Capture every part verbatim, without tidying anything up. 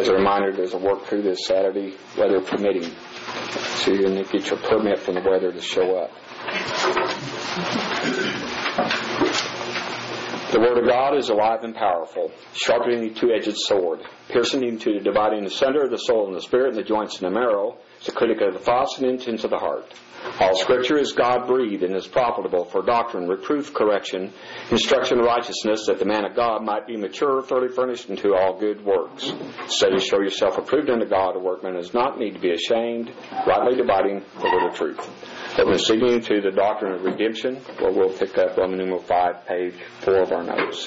As a reminder, there's a work crew this Saturday, weather permitting, so you're going to get your permit from the weather to show up. The Word of God is alive and powerful, sharper than any two-edged sword, piercing into the dividing asunder of the soul and the spirit and the joints and the marrow, the critic of the thoughts and intents of the heart. All Scripture is God-breathed and is profitable for doctrine, reproof, correction, instruction in righteousness, that the man of God might be mature, thoroughly furnished unto all good works. Study to show yourself approved unto God, a workman does not need to be ashamed, rightly dividing the word of truth. But when seeking to the doctrine of redemption, well, we'll pick up Roman numeral five, page four of our notes.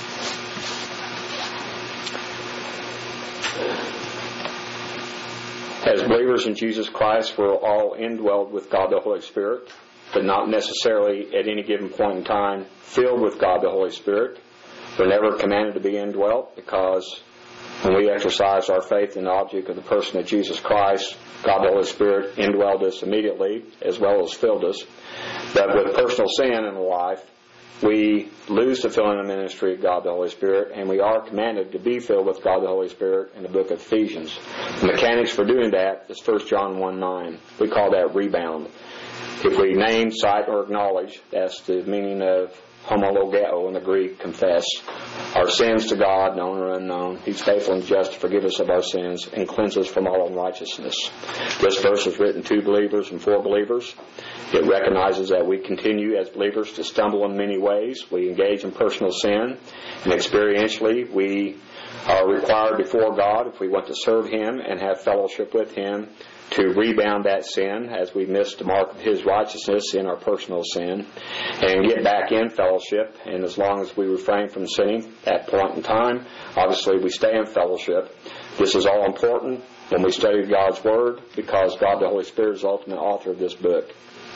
As believers in Jesus Christ, we're all indwelled with God the Holy Spirit, but not necessarily at any given point in time filled with God the Holy Spirit. We're never commanded to be indwelt, because when we exercise our faith in the object of the person of Jesus Christ, God the Holy Spirit indwelled us immediately as well as filled us. But with personal sin in life, we lose the filling and ministry of God the Holy Spirit, and we are commanded to be filled with God the Holy Spirit in the book of Ephesians. The mechanics for doing that is First John one nine. We call that rebound. If we name, cite, or acknowledge, that's the meaning of homologeo in the Greek, confess our sins to God, known or unknown. He's faithful and just to forgive us of our sins and cleanse us from all unrighteousness. This verse is written to believers and for believers. It recognizes that we continue as believers to stumble in many ways. We engage in personal sin, and experientially we are required before God, if we want to serve Him and have fellowship with Him, to rebound that sin as we miss the mark of His righteousness in our personal sin, and get back in fellowship. And as long as we refrain from sinning at that point in time, obviously we stay in fellowship. This is all important when we study God's Word, because God the Holy Spirit is the ultimate author of this book.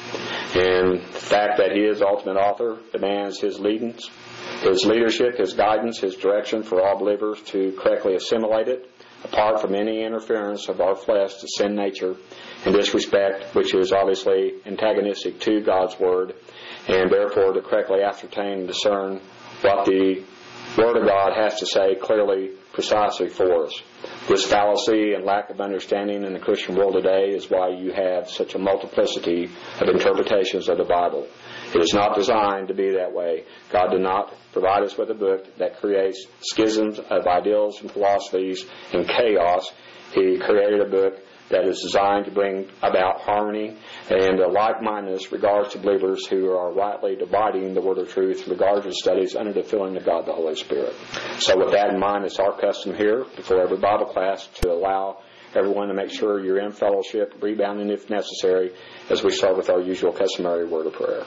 And the fact that He is the ultimate author demands His leadings, His leadership, His guidance, His direction for all believers to correctly assimilate it, apart from any interference of our flesh, the sin nature, in this respect, which is obviously antagonistic to God's Word, and therefore to correctly ascertain and discern what the Word of God has to say clearly, precisely for us. This fallacy and lack of understanding in the Christian world today is why you have such a multiplicity of interpretations of the Bible. It is not designed to be that way. God did not provide us with a book that creates schisms of ideals and philosophies and chaos. He created a book that is designed to bring about harmony and a like-mindedness regards to believers who are rightly dividing the word of truth regards to studies under the filling of God the Holy Spirit. So with that in mind, it's our custom here before every Bible class to allow everyone to make sure you're in fellowship, rebounding if necessary, as we start with our usual customary word of prayer.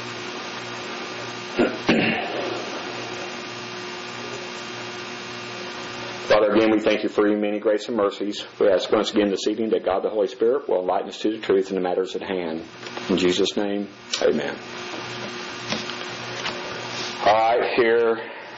Father, again, we thank You for Your many grace and mercies. We ask once again this evening that God the Holy Spirit will enlighten us to the truth in the matters at hand. In Jesus' name, amen. All right, here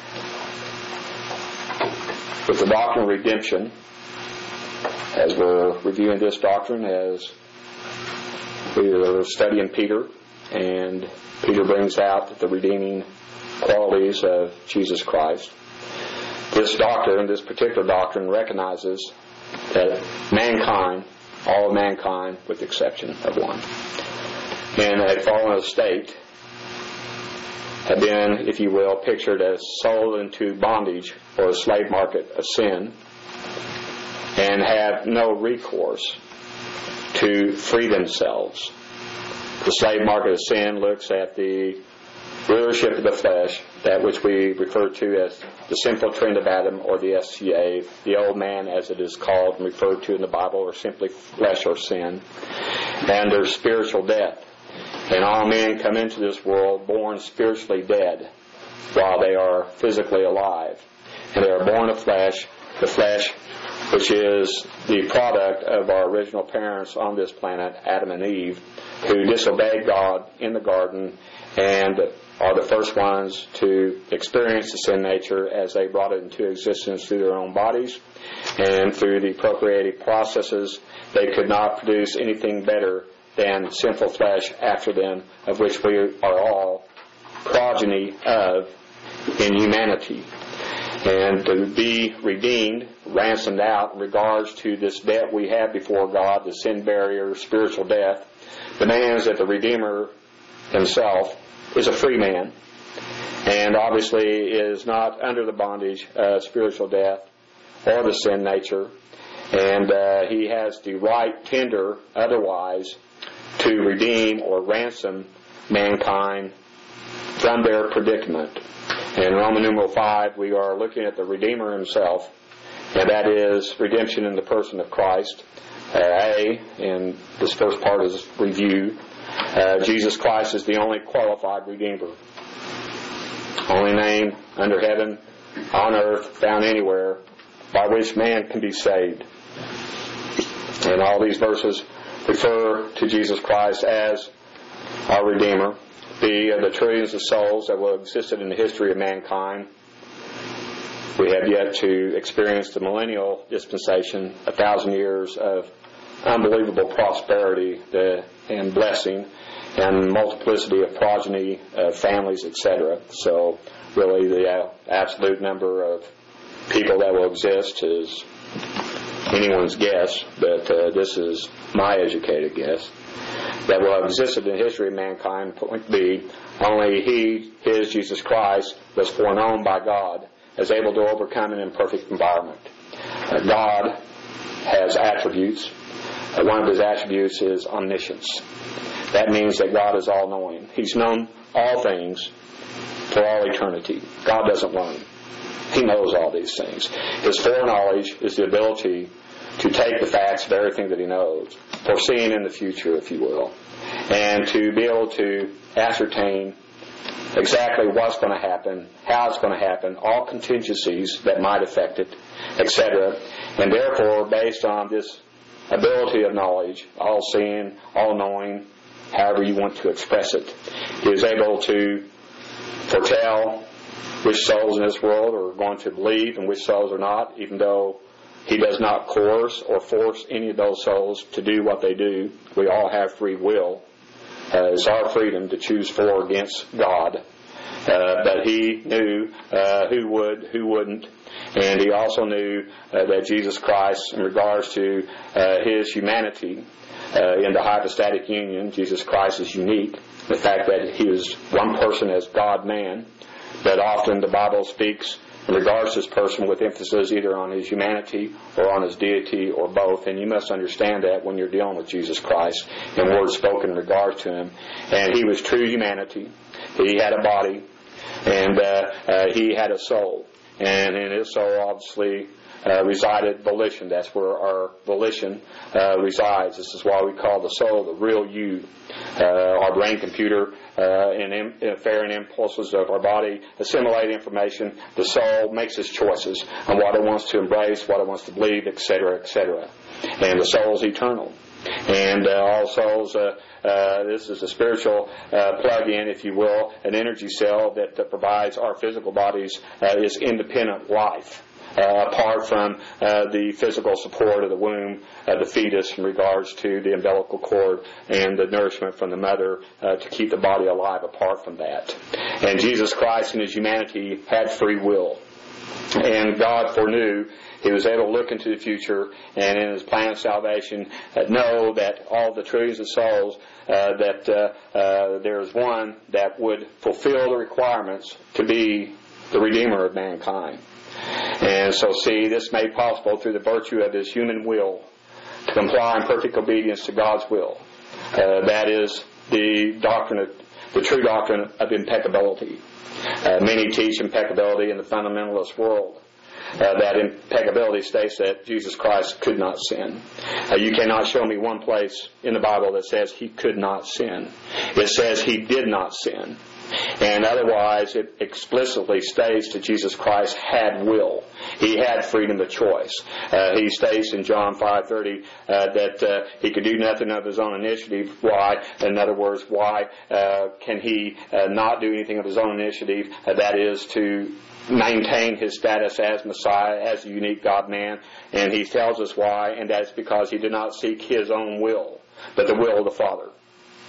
with the doctrine of redemption, as we're reviewing this doctrine, as we are studying Peter, and Peter brings out the redeeming qualities of Jesus Christ. This doctrine, this particular doctrine, recognizes that mankind, all of mankind, with the exception of one, in a fallen state, have been, if you will, pictured as sold into bondage or a slave market of sin, and have no recourse to free themselves. The slave market of sin looks at the rulership of the flesh, that which we refer to as the sinful trend of Adam, or the S C A, the old man as it is called and referred to in the Bible, or simply flesh or sin, and there's spiritual death. And all men come into this world born spiritually dead while they are physically alive. And they are born of flesh, the flesh which is the product of our original parents on this planet, Adam and Eve, who disobeyed God in the garden and are the first ones to experience the sin nature as they brought it into existence through their own bodies, and through the procreative processes they could not produce anything better than sinful flesh after them, of which we are all progeny of in humanity. and to be redeemed, ransomed out in regards to this debt we have before God, the sin barrier, spiritual death, demands that the Redeemer himself is a free man, and obviously is not under the bondage of spiritual death or the sin nature, and uh, he has the right tender otherwise to redeem or ransom mankind from their predicament. In Roman numeral five, we are looking at the Redeemer himself, and that is redemption in the person of Christ. Uh, A, in this first part is review, uh, Jesus Christ is the only qualified Redeemer. Only name under heaven, on earth, found anywhere, by which man can be saved. And all these verses refer to Jesus Christ as our Redeemer. The, uh, the trillions of souls that will have existed in the history of mankind. We have yet to experience the millennial dispensation, a thousand years of unbelievable prosperity the, and blessing and multiplicity of progeny, uh, families, et cetera. So really the uh, absolute number of people that will exist is anyone's guess, but uh, this is my educated guess, that will have existed in the history of mankind. Point B, only He, His, Jesus Christ, was foreknown by God as able to overcome an imperfect environment. Uh, God has attributes. Uh, one of His attributes is omniscience. That means that God is all-knowing. He's known all things for all eternity. God doesn't learn. He knows all these things. His foreknowledge is the ability to take the facts of everything that He knows, foreseeing in the future, if you will, and to be able to ascertain exactly what's going to happen, how it's going to happen, all contingencies that might affect it, et cetera. And therefore, based on this ability of knowledge, all-seeing, all-knowing, however you want to express it, He is able to foretell which souls in this world are going to believe and which souls are not, even though He does not coerce or force any of those souls to do what they do. We all have free will. Uh, it's our freedom to choose for or against God. Uh, but He knew uh, who would, who wouldn't. And He also knew uh, that Jesus Christ, in regards to uh, His humanity, uh, in the hypostatic union, Jesus Christ is unique. The fact that He is one person as God-man, but often the Bible speaks in regards to His person with emphasis either on His humanity or on His deity or both. And you must understand that when you're dealing with Jesus Christ and words spoken in regards to Him. And He was true humanity. He had a body, and uh, uh, He had a soul. And in His soul, obviously, uh, resided volition. That's where our volition uh, resides. This is why we call the soul the real you. Uh, our brain computer uh, and im- ferret impulses of our body assimilate information. The soul makes its choices on what it wants to embrace, what it wants to believe, et cetera, et cetera. And the soul is eternal. And uh, all souls, uh, uh, this is a spiritual uh, plug-in, if you will, an energy cell that uh, provides our physical bodies uh, is independent life. Uh, apart from uh, the physical support of the womb, uh, the fetus in regards to the umbilical cord and the nourishment from the mother uh, to keep the body alive apart from that. And Jesus Christ in His humanity had free will. And God foreknew He was able to look into the future and in His plan of salvation uh, know that all the trillions of souls, uh, that uh, uh, there is one that would fulfill the requirements to be the Redeemer of mankind. And so, see, this made possible through the virtue of His human will to comply in perfect obedience to God's will. Uh, that is the doctrine, of, the true doctrine of impeccability. Uh, many teach impeccability in the fundamentalist world. Uh, that impeccability states that Jesus Christ could not sin. Uh, you cannot show me one place in the Bible that says He could not sin. It says He did not sin. And otherwise, it explicitly states that Jesus Christ had will. He had freedom of choice. Uh, he states in John five thirty uh, that uh, He could do nothing of His own initiative. Why? In other words, why uh, can He uh, not do anything of His own initiative? Uh, that is to maintain His status as Messiah, as a unique God-man. And He tells us why, and that's because He did not seek His own will, but the will of the Father.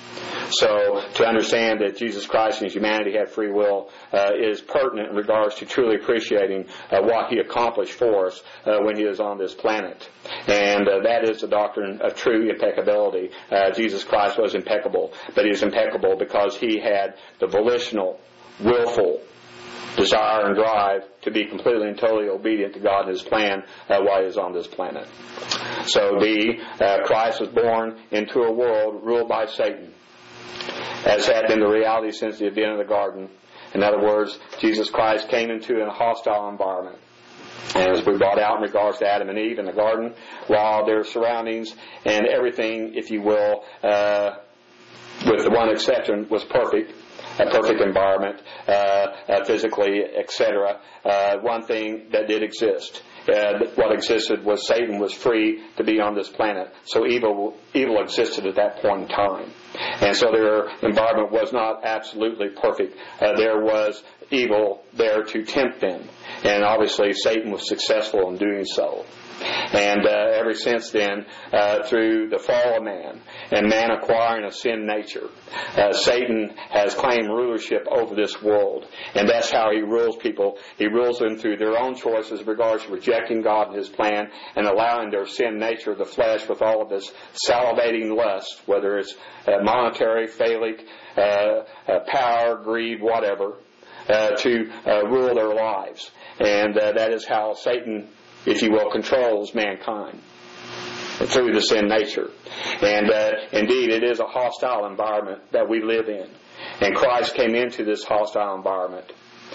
So to understand that Jesus Christ and His humanity had free will uh, is pertinent in regards to truly appreciating uh, what He accomplished for us uh, when He was on this planet. And uh, that is the doctrine of true impeccability. Uh, Jesus Christ was impeccable, but He was impeccable because He had the volitional, willful desire and drive to be completely and totally obedient to God and His plan uh, while He was on this planet. So B, uh, Christ was born into a world ruled by Satan, as had been the reality since the beginning of the garden. In other words, Jesus Christ came into a hostile environment. And as we brought out in regards to Adam and Eve in the garden, while their surroundings and everything, if you will, uh, with the one exception, was perfect, a perfect environment, uh, uh, physically, et cetera. Uh, one thing that did exist, uh, what existed was Satan was free to be on this planet. So evil, evil existed at that point in time, and so their environment was not absolutely perfect. Uh, there was evil there to tempt them, and obviously Satan was successful in doing so. And uh, ever since then, uh, through the fall of man and man acquiring a sin nature, uh, Satan has claimed rulership over this world. And that's how he rules people. He rules them through their own choices in regards to rejecting God and His plan and allowing their sin nature, the flesh, with all of its salivating lust, whether it's uh, monetary, phallic, uh, uh, power, greed, whatever, uh, to uh, rule their lives. And uh, that is how Satan, if you will, controls mankind through the sin nature. And uh, indeed, it is a hostile environment that we live in. And Christ came into this hostile environment.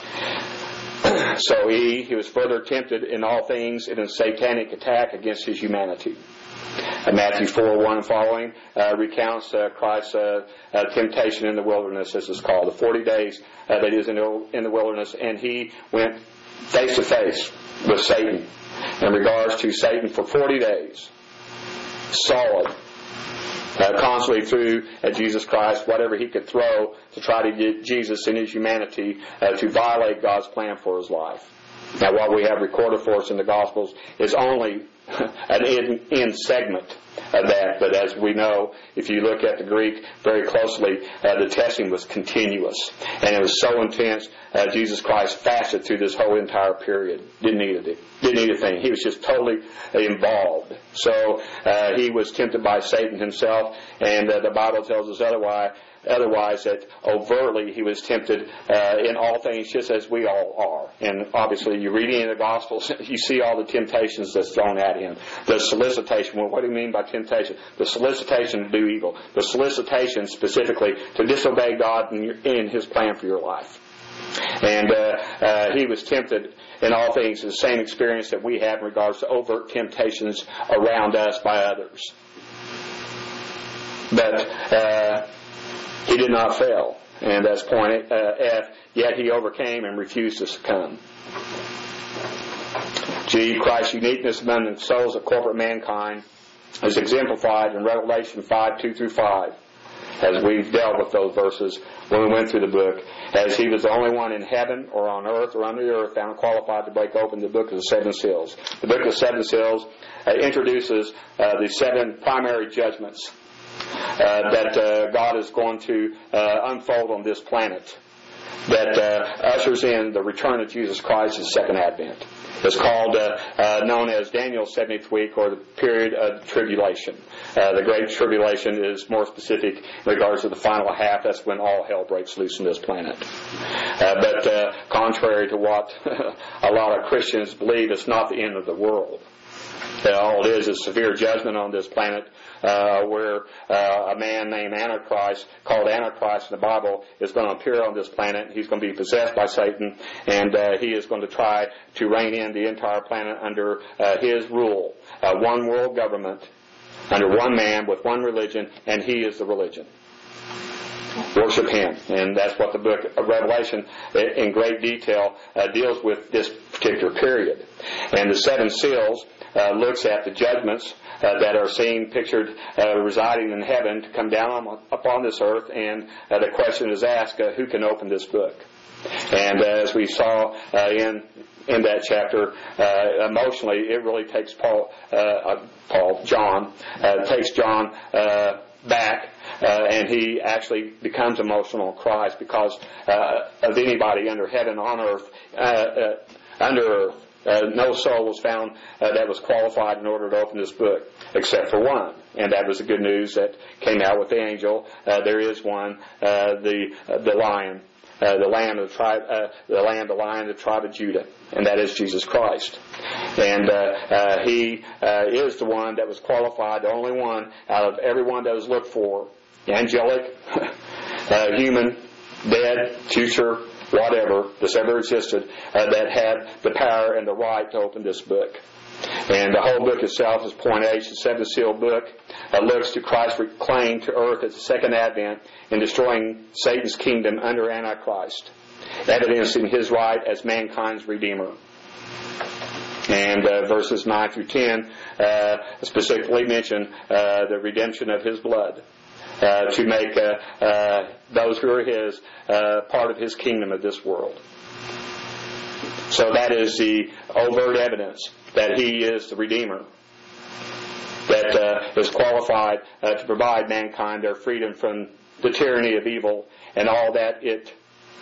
So he, he was further tempted in all things in a satanic attack against His humanity. Uh, Matthew four, one and following uh, recounts uh, Christ's uh, uh, temptation in the wilderness, as it's called, the forty days uh, that He was in the, in the wilderness, and He went face to face with Satan in regards to Satan for forty days, solid, uh, constantly threw at Jesus Christ whatever he could throw to try to get Jesus in His humanity uh, to violate God's plan for His life. Now, what we have recorded for us in the Gospels is only an in, in segment of that, but as we know, if you look at the Greek very closely, uh, the testing was continuous, and it was so intense. Uh, Jesus Christ fasted through this whole entire period. Didn't need a didn't need a thing. He was just totally involved. So uh, he was tempted by Satan himself, and uh, the Bible tells us otherwise. Otherwise, that overtly he was tempted uh, in all things, just as we all are. And obviously, you read in the Gospels, you see all the temptations that's thrown at him. The solicitation. Well, what do you mean by temptation? The solicitation to do evil. The solicitation specifically to disobey God in, your, in His plan for your life. And uh, uh, he was tempted in all things, the same experience that we have in regards to overt temptations around us by others. But uh, he did not fail. And that's point uh, F. Yet he overcame and refused to succumb. G. Christ's uniqueness among the souls of corporate mankind is exemplified in Revelation five, two through five. As we've dealt with those verses when we went through the book, as He was the only one in heaven or on earth or under the earth found qualified to break open the book of the seven seals. The book of the seven seals uh, introduces uh, the seven primary judgments uh, that uh, God is going to uh, unfold on this planet, that uh, ushers in the return of Jesus Christ's second advent. It's called, uh, uh, known as Daniel's seventieth week, or the period of tribulation. Uh, the Great Tribulation is more specific in regards to the final half. That's when all hell breaks loose on this planet. Uh, but uh, contrary to what a lot of Christians believe, it's not the end of the world. Uh, all it is is severe judgment on this planet, uh, where uh, a man named Antichrist, called Antichrist in the Bible, is going to appear on this planet. He's going to be possessed by Satan, and uh, he is going to try to reign in the entire planet under uh, his rule. Uh, one world government, under one man, with one religion, and he is the religion. Worship him. And that's what the book of Revelation in great detail uh, deals with this particular period. And the seven seals uh, looks at the judgments uh, that are seen pictured uh, residing in heaven to come down on, upon this earth, and uh, the question is asked, uh, who can open this book? And uh, as we saw uh, in in that chapter, uh, emotionally, it really takes Paul, uh, uh, Paul, John, uh, takes John uh, back, uh, and he actually becomes emotional and cries because uh, of anybody under heaven, on earth, uh, uh, under earth. Uh, no soul was found uh, that was qualified in order to open this book, except for one, and that was the good news that came out with the angel. Uh, there is one, uh, the uh, the lion, uh, the lamb of the tribe, uh, the lamb, the lion of the tribe of Judah, and that is Jesus Christ. And uh, uh, he uh, is the one that was qualified, the only one out of everyone that was looked for, angelic, uh, human, dead, future, whatever that's ever existed, uh, that had the power and the right to open this book. And the whole book itself is point H, the seventh sealed book, uh, looks to Christ's reclaim to earth at the second advent in destroying Satan's kingdom under Antichrist, evidencing his right as mankind's redeemer. And uh, verses nine through ten uh, specifically mention uh, the redemption of his blood. Uh, to make uh, uh, those who are his uh, part of his kingdom of this world. So that is the overt evidence that he is the Redeemer, that uh, is qualified uh, to provide mankind their freedom from the tyranny of evil and all that it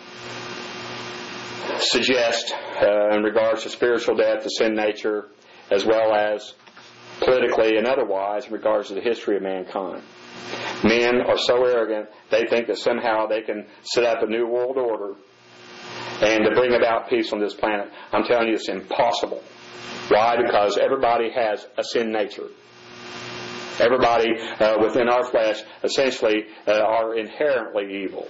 suggests uh, in regards to spiritual death, the sin nature, as well as politically and otherwise in regards to the history of mankind. Men are so arrogant, they think that somehow they can set up a new world order and to bring about peace on this planet. I'm telling you, it's impossible. Why? Because everybody has a sin nature. Everybody uh, within our flesh essentially uh, are inherently evil.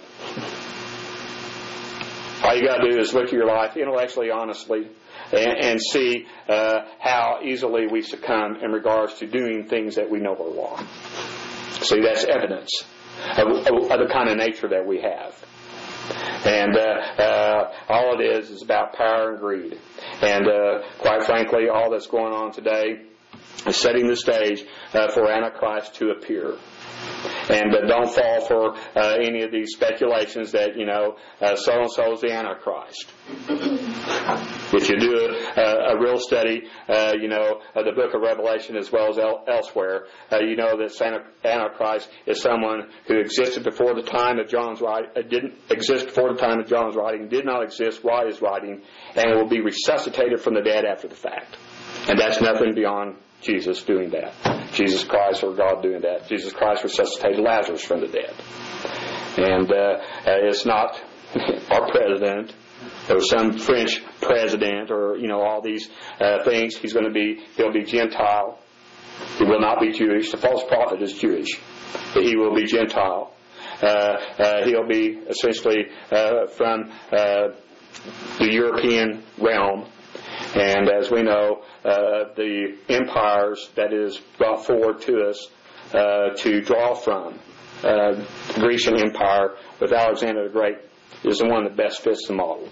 All you got to do is look at your life intellectually, honestly, and, and see uh, how easily we succumb in regards to doing things that we know are wrong. See, that's evidence of, of, of the kind of nature that we have. And uh, uh, all it is is about power and greed. And uh, quite frankly, all that's going on today is setting the stage uh, for Antichrist to appear. And uh, don't fall for uh, any of these speculations that, you know, uh, so-and-so is the Antichrist. If you do a, a, a real study, uh, you know, of the book of Revelation as well as el- elsewhere, uh, you know that Antichrist is someone who existed before the time of John's writing, uh, didn't exist before the time of John's writing, did not exist while his writing, and will be resuscitated from the dead after the fact. And that's nothing beyond Jesus doing that. Jesus Christ or God doing that. Jesus Christ resuscitated Lazarus from the dead. And uh, it's not our president or some French president or, you know, all these uh, things. He's going to be, he'll be Gentile. He will not be Jewish. The false prophet is Jewish, but he will be Gentile. Uh, uh, he'll be essentially uh, from uh, the European realm. And as we know, uh, the empires that is brought forward to us uh, to draw from, uh, the Grecian Empire with Alexander the Great is the one that best fits the model.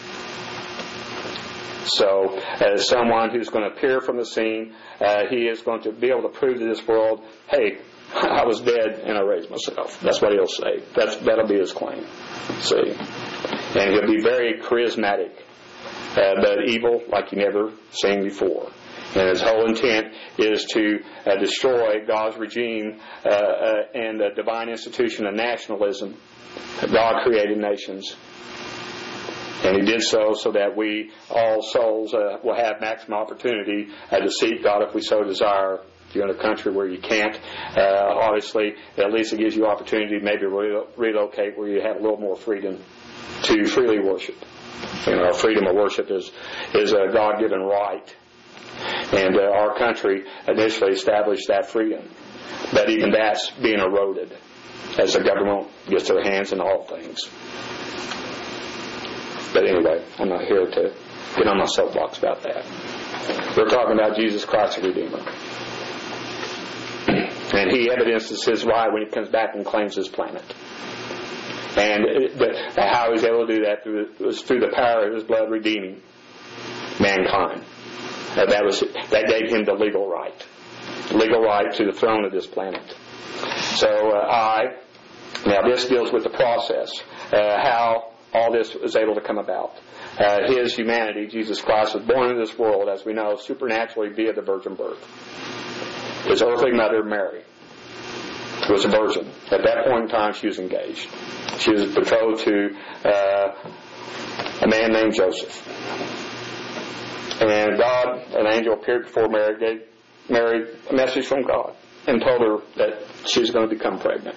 So, as someone who's going to appear from the scene, uh, he is going to be able to prove to this world, hey, I was dead and I raised myself. That's what he'll say. That's, that'll be his claim. See? And he'll be very charismatic. Uh, but evil like you never seen before. And his whole intent is to uh, destroy God's regime uh, uh, and the divine institution of nationalism, God created nations. And he did so so that we, all souls, uh, will have maximum opportunity uh, to seek God if we so desire. If you're in a country where you can't, uh, obviously, at least it gives you opportunity to maybe re- relocate where you have a little more freedom to freely worship. You know, our freedom of worship is is a God-given right, and uh, our country initially established that freedom. But even that's being eroded as the government gets their hands in all things. But anyway, I'm not here to get on my soapbox about that. We're talking about Jesus Christ, the Redeemer, and He evidences His right when He comes back and claims His planet. And the, how he was able to do that through, was through the power of his blood redeeming mankind. Uh, that was that gave him the legal right, legal right to the throne of this planet. So uh, I now this deals with the process, uh, how all this was able to come about. Uh, his humanity, Jesus Christ, was born into this world, as we know, supernaturally via the virgin birth. His earthly mother, Mary. was a virgin. At that point in time, she was engaged. She was betrothed to uh, a man named Joseph. And God, an angel, appeared before Mary, gave Mary a message from God, and told her that she was going to become pregnant.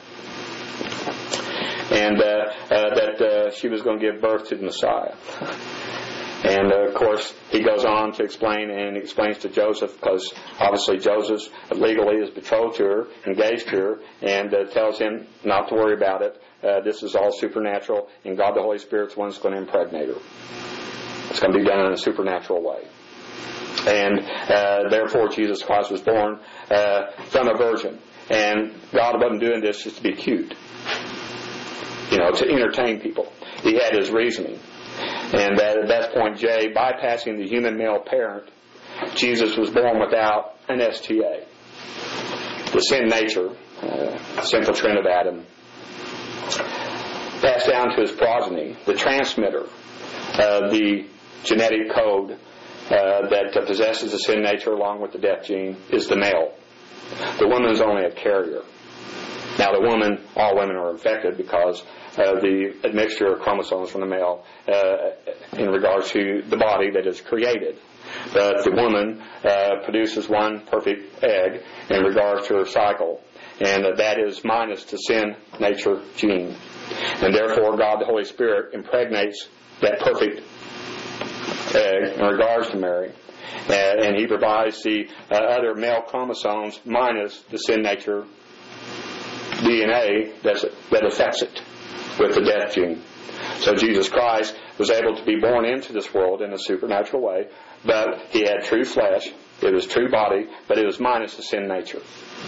And uh, uh, that uh, she was going to give birth to the Messiah. And, uh, of course, he goes on to explain, and he explains to Joseph, because obviously Joseph legally is betrothed to her, engaged to her, and uh, tells him not to worry about it. Uh, this is all supernatural, and God the Holy Spirit's the one that's going to impregnate her. It's going to be done in a supernatural way. And uh, therefore Jesus Christ was born uh, from a virgin. And God wasn't doing this just to be cute, you know, to entertain people. He had his reasoning. And at that point, J, bypassing the human male parent, Jesus was born without an S T A. The sin nature, uh, sinful trend of Adam, passed down to his progeny, the transmitter, uh, the genetic code uh, that uh, possesses the sin nature along with the death gene is the male. The woman is only a carrier. Now, the woman, all women are infected because of the admixture of chromosomes from the male uh, in regards to the body that is created. But the woman uh, produces one perfect egg in regards to her cycle, and uh, that is minus the sin nature gene. And therefore, God the Holy Spirit impregnates that perfect egg in regards to Mary. Uh, and He provides the uh, other male chromosomes minus the sin nature D N A that's, that affects it with the death gene. So Jesus Christ was able to be born into this world in a supernatural way, but He had true flesh, it was true body, but it was minus the sin nature.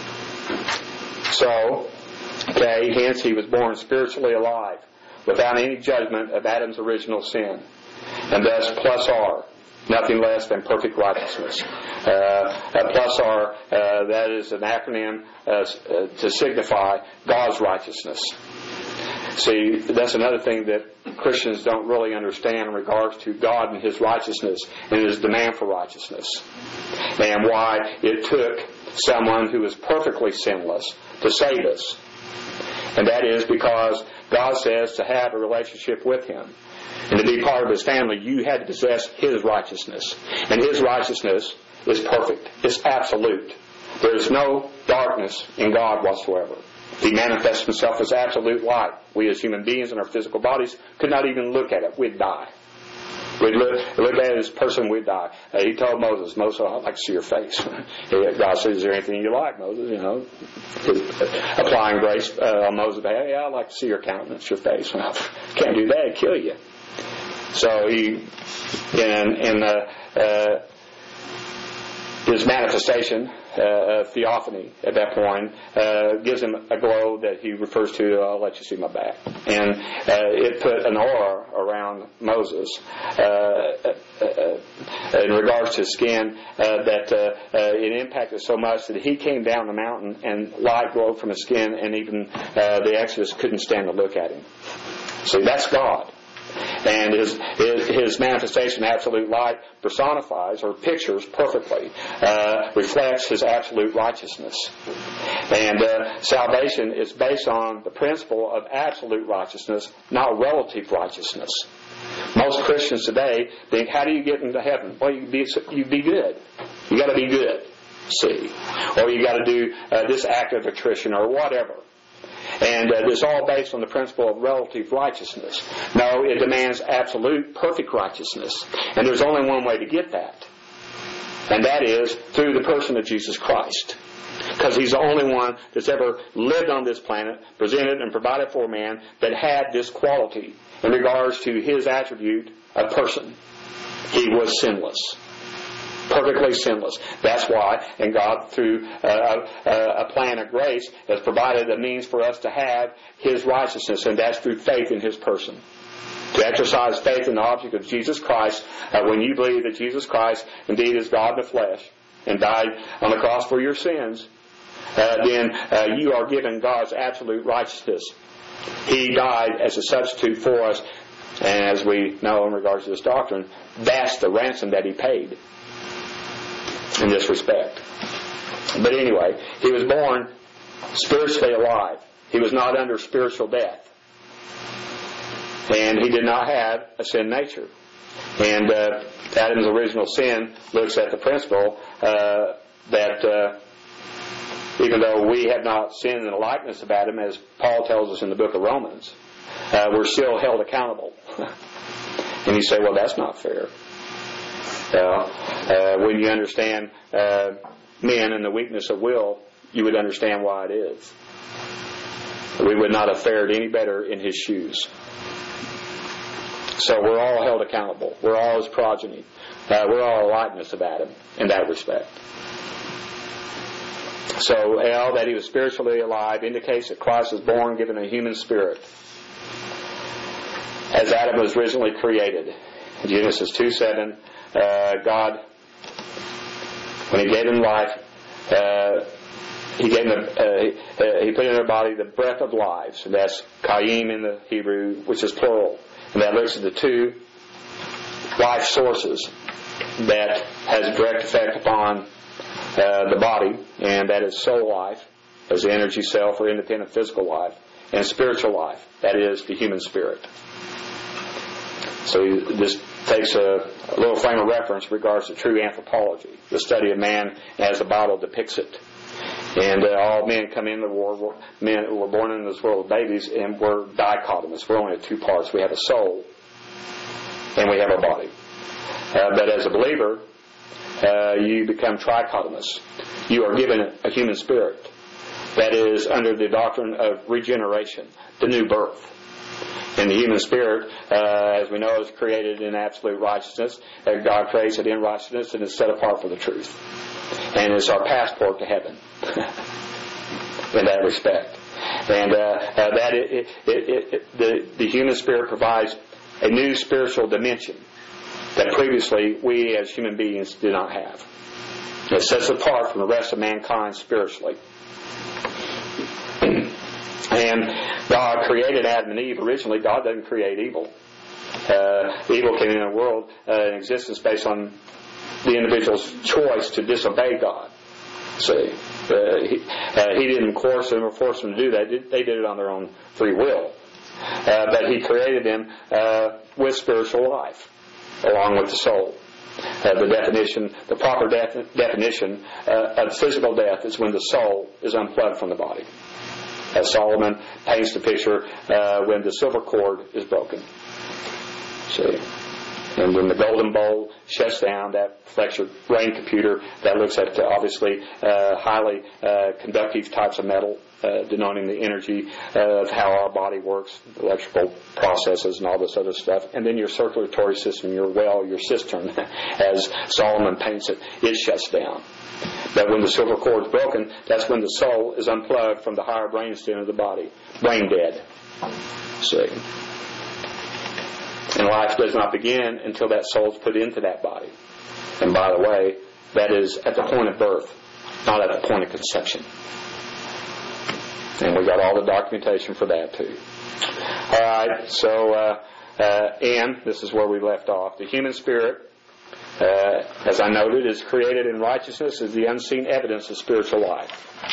So, okay, hence He was born spiritually alive, without any judgment of Adam's original sin, and thus plus R, nothing less than perfect righteousness. Uh, plus R, uh, that is an acronym uh, uh, to signify God's righteousness. See, that's another thing that Christians don't really understand in regards to God and His righteousness and His demand for righteousness, and why it took someone who is perfectly sinless to save us. And that is because God says to have a relationship with Him and to be part of His family, you had to possess His righteousness. And His righteousness is perfect. It's absolute. There is no darkness in God whatsoever. He manifests Himself as absolute light. We as human beings in our physical bodies could not even look at it. We'd die. We'd look, look at it as a person, we'd die. Uh, he told Moses, Moses, I'd like to see your face. God said, is there anything you like, Moses? You know, applying grace uh, on Moses' behalf. Yeah, I'd like to see your countenance, your face. Well, can't do that, it'd kill you. So he, in, in uh, uh, his manifestation, uh, of theophany at that point, uh, gives him a glow that he refers to, I'll let you see my back. And uh, it put an aura around Moses uh, uh, uh, in regards to his skin uh, that uh, uh, it impacted so much that he came down the mountain and light glowed from his skin, and even uh, the Exodus couldn't stand to look at him. See, that's God. And his, his, his manifestation, absolute light, personifies or pictures perfectly, uh, reflects His absolute righteousness. And uh, salvation is based on the principle of absolute righteousness, not relative righteousness. Most Christians today think, how do you get into heaven? Well, you be, you be good. You got to be good, see. Or you got to do uh, this act of attrition or whatever. And uh, it's all based on the principle of relative righteousness. No, it demands absolute, perfect righteousness. And there's only one way to get that. And that is through the person of Jesus Christ. Because He's the only one that's ever lived on this planet, presented and provided for man, that had this quality in regards to His attribute of person. He was sinless. Perfectly sinless. That's why, and God, through uh, a, a plan of grace, has provided a means for us to have His righteousness, and that's through faith in His person. To exercise faith in the object of Jesus Christ, uh, when you believe that Jesus Christ indeed is God in the flesh and died on the cross for your sins, uh, then uh, you are given God's absolute righteousness. He died as a substitute for us, and as we know in regards to this doctrine, that's the ransom that He paid in this respect. But anyway, He was born spiritually alive. He was not under spiritual death. And he did not have a sin nature. And uh, Adam's original sin looks at the principle uh, that uh, even though we have not sinned in the likeness of Adam, as Paul tells us in the book of Romans, uh, we're still held accountable. And you say, well, that's not fair. Well, uh, when you understand uh, men and the weakness of will, you would understand why it is. We would not have fared any better in his shoes. So we're all held accountable. We're all his progeny. Uh, we're all a likeness of Adam in that respect. So L, that he was spiritually alive, indicates that Christ was born given a human spirit, as Adam was originally created. In Genesis two seven, uh, God, when he gave him life, uh, he gave him a, uh, he put in their body the breath of lives, and that's Chaim in the Hebrew, which is plural. And that looks at the two life sources that has a direct effect upon uh, the body, and that is soul life, as the energy self or independent physical life, and spiritual life, that is the human spirit. So this takes a, a little frame of reference in regards to true anthropology, the study of man as the Bible depicts it. And uh, all men come into the world, men were born into this world as babies, and we're dichotomous. We're only two parts. We have a soul, and we have a body. Uh, but as a believer, uh, you become trichotomous. You are given a, a human spirit that is under the doctrine of regeneration, the new birth. And the human spirit, uh, as we know, is created in absolute righteousness. Uh, God creates it in righteousness and is set apart for the truth. And it's our passport to heaven in that respect. And uh, uh, that it, it, it, it, the, the human spirit provides a new spiritual dimension that previously we as human beings did not have. It sets it apart from the rest of mankind spiritually. And God created Adam and Eve originally. God doesn't create evil. Uh, evil came in the world uh, in existence based on the individual's choice to disobey God. See, uh, he, uh, he didn't coerce them or force them to do that. They did it on their own free will. Uh, but he created them uh, with spiritual life, along with the soul. Uh, the definition, the proper def- definition uh, of physical death is when the soul is unplugged from the body. As Solomon paints the picture uh, when the silver cord is broken. See? And when the golden bowl shuts down, that reflects your brain computer that looks at uh, obviously uh, highly uh, conductive types of metal, uh, denoting the energy uh, of how our body works, electrical processes and all this other stuff. And then your circulatory system, your well, your cistern, as Solomon paints it, it shuts down. But when the silver cord is broken, that's when the soul is unplugged from the higher brainstem of the body. Brain dead. See? And life does not begin until that soul is put into that body. And by the way, that is at the point of birth, not at the point of conception. And we got all the documentation for that too. All right, so, uh, uh, and this is where we left off. The human spirit, uh, as I noted, is created in righteousness as the unseen evidence of spiritual life.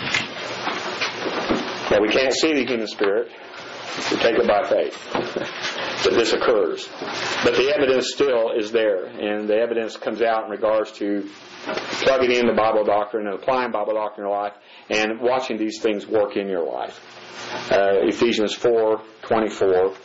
Now, we can't see the human spirit. We take it by faith that this occurs. But the evidence still is there, and the evidence comes out in regards to plugging in the Bible doctrine and applying Bible doctrine in your life and watching these things work in your life. Uh, Ephesians four twenty-four.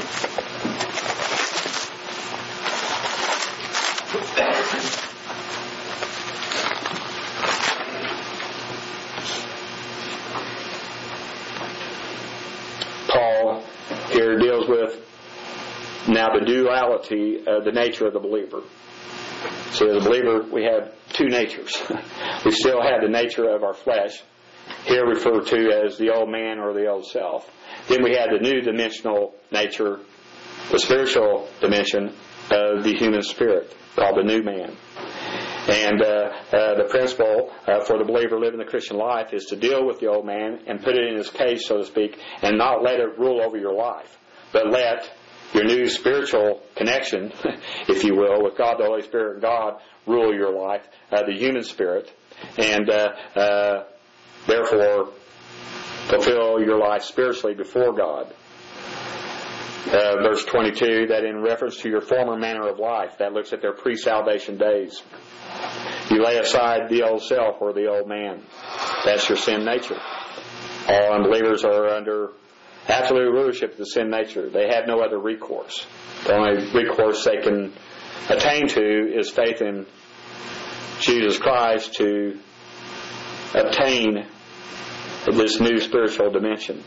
Paul here deals with now the duality of the nature of the believer. So as a believer, we have two natures. We still have the nature of our flesh, here referred to as the old man or the old self. Then we have the new dimensional nature, the spiritual dimension of the human spirit, called the new man. And uh, uh, the principle uh, for the believer living the Christian life is to deal with the old man and put it in his cage, so to speak, and not let it rule over your life, but let your new spiritual connection, if you will, with God, the Holy Spirit, and God, rule your life, uh, the human spirit, and uh, uh, therefore fulfill your life spiritually before God. Uh, verse twenty-two, that in reference to your former manner of life, that looks at their pre-salvation days. You lay aside the old self or the old man. That's your sin nature. All unbelievers are under absolute rulership of the sin nature. They have no other recourse. The only recourse they can attain to is faith in Jesus Christ to obtain this new spiritual dimension.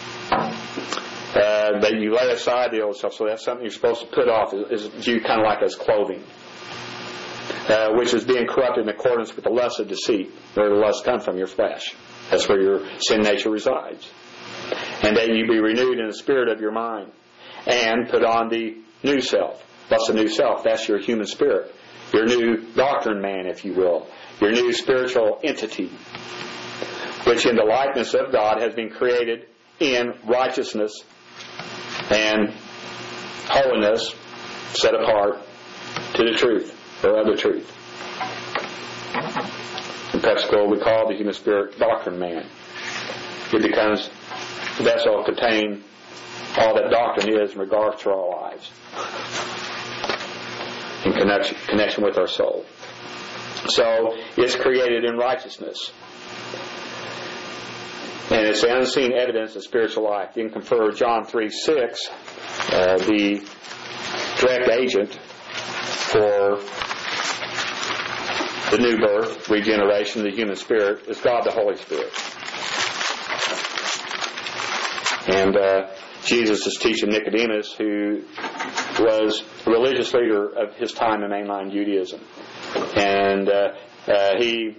Uh, that you lay aside the old self, so that's something you're supposed to put off, is, is viewed kind of like as clothing, uh, which is being corrupted in accordance with the lust of deceit, where the lust comes from your flesh. That's where your sin nature resides. And that you be renewed in the spirit of your mind, and put on the new self. What's the new self? That's your human spirit, your new doctrine man, if you will, your new spiritual entity, which in the likeness of God has been created in righteousness and holiness, set apart to the truth, or other truth. In prep school we call the human spirit doctrine man. It becomes the vessel to contain all that doctrine is in regards to our lives, in connection, connection with our soul. So it's created in righteousness. And it's the unseen evidence of spiritual life. You can confer John three six, uh, the direct agent for the new birth, regeneration, the human spirit, is God the Holy Spirit. And uh, Jesus is teaching Nicodemus, who was a religious leader of his time in mainline Judaism. And uh, uh, he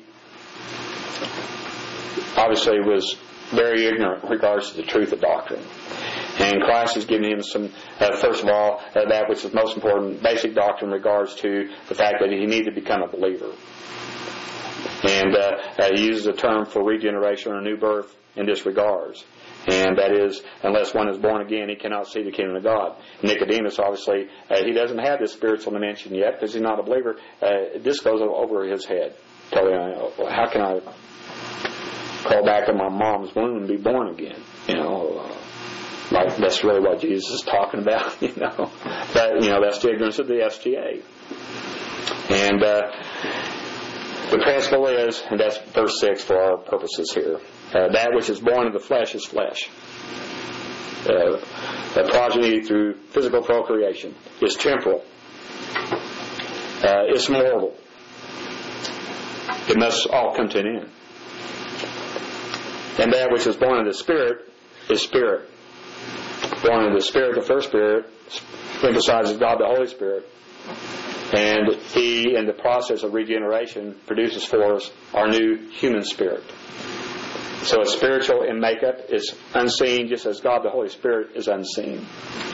obviously was very ignorant in regards to the truth of doctrine. And Christ is giving him some, uh, first of all, uh, that which is most important, basic doctrine in regards to the fact that he needed to become a believer. And uh, uh, he uses a term for regeneration or new birth in this regards. And that is, unless one is born again, he cannot see the kingdom of God. Nicodemus, obviously, uh, he doesn't have this spiritual dimension yet because he's not a believer. Uh, this goes over his head. Tell him, how can I crawl back in my mom's womb and be born again? You know, uh, like that's really what Jesus is talking about. You know, that you know that's the ignorance of the S T A. And uh, the principle is, and that's verse six for our purposes here. Uh, that which is born of the flesh is flesh. Uh, the progeny through physical procreation is temporal. Uh, it's mortal. It must all come to an end. And that which is born of the Spirit is spirit. Born of the Spirit, the first Spirit, emphasizes God the Holy Spirit. And He, in the process of regeneration, produces for us our new human spirit. So it's spiritual in makeup. It's unseen, just as God the Holy Spirit is unseen.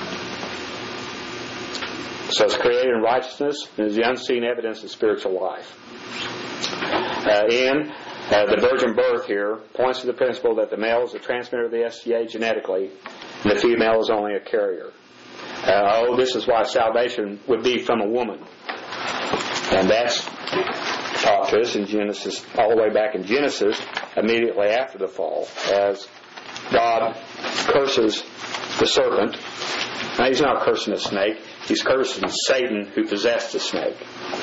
So it's created in righteousness and is the unseen evidence of spiritual life. Uh, in uh, the virgin birth here points to the principle that the male is a transmitter of the S T A genetically, and the female is only a carrier. Uh, oh, this is why salvation would be from a woman. And that's taught to us in Genesis, all the way back in Genesis, immediately after the fall, as God curses the serpent. Now, He's not cursing the snake. He's cursing Satan, who possessed the snake.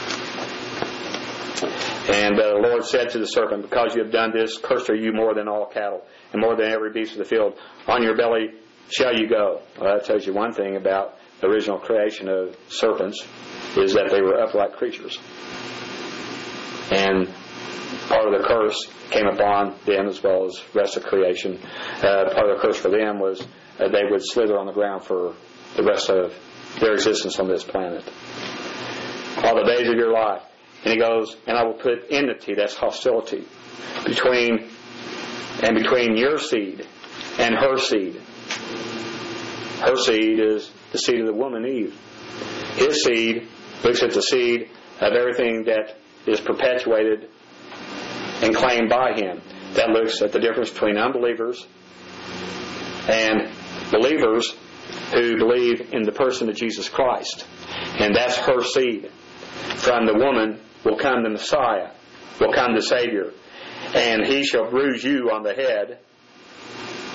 And uh, the Lord said to the serpent, because you have done this, cursed are you more than all cattle, and more than every beast of the field. On your belly shall you go. Well, that tells you one thing about the original creation of serpents, is that they were upright creatures. And part of the curse came upon them as well as the rest of creation. Uh, part of the curse for them was uh, they would slither on the ground for the rest of their existence on this planet. All the days of your life. And He goes, and I will put enmity, that's hostility, between and between your seed and her seed. Her seed is the seed of the woman Eve. His seed looks at the seed of everything that is perpetuated and claimed by him. That looks at the difference between unbelievers and believers who believe in the person of Jesus Christ. And that's her seed. From the woman will come the Messiah, will come the Savior. And he shall bruise you on the head,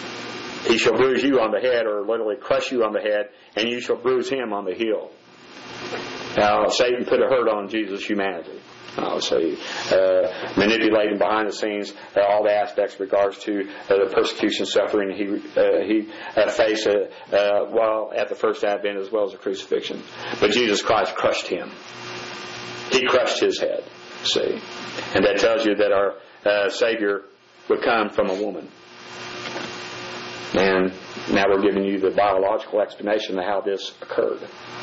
He shall bruise you on the head, or literally crush you on the head, and you shall bruise him on the heel. Now, Satan put a hurt on Jesus' humanity. Uh, so he uh, manipulating behind the scenes uh, all the aspects in regards to uh, the persecution, suffering he uh, he uh, faced uh, uh, while at the first advent as well as the crucifixion. But Jesus Christ crushed him. He crushed his head. See, and that tells you that our uh, Savior would come from a woman. And now we're giving you the biological explanation of how this occurred.